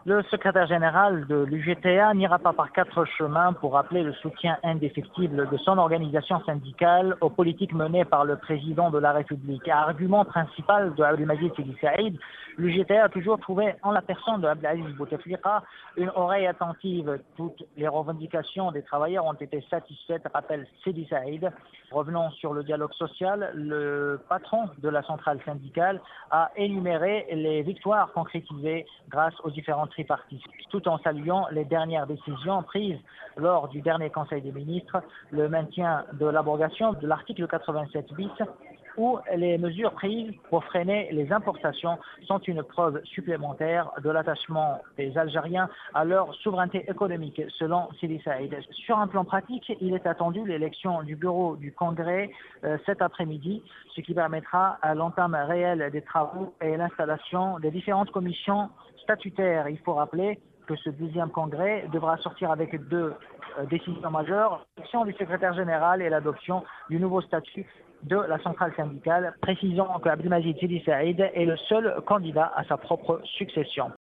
Le secrétaire général de l'UGTA n'ira pas par quatre chemins pour appeler le soutien indéfectible de son organisation syndicale aux politiques menées par le président de la République. Argument principal de Abdelmajid Sidi Saïd, l'UGTA a toujours trouvé en la personne de Abdelaziz Bouteflika une oreille attentive. Toutes les revendications des travailleurs ont été satisfaites, rappelle Sidi Saïd. Revenons sur le dialogue social. Le patron de la centrale syndicale a énuméré les victoires concrétisées grâce aux différentes tripartites, tout en saluant les dernières décisions prises lors du dernier Conseil des ministres, le maintien de l'abrogation de l'article 87 bis, où les mesures prises pour freiner les importations sont une preuve supplémentaire de l'attachement des Algériens à leur souveraineté économique, selon Sidi Saïd. Sur un plan pratique, il est attendu l'élection du bureau du Congrès cet après-midi, ce qui permettra à l'entame réelle des travaux et l'installation des différentes commissions statutaires. Il faut rappeler que ce 12e congrès devra sortir avec deux décisions majeures, l'élection du secrétaire général et l'adoption du nouveau statut de la centrale syndicale, précisant que Abdelmajid Sidi Saïd est le seul candidat à sa propre succession.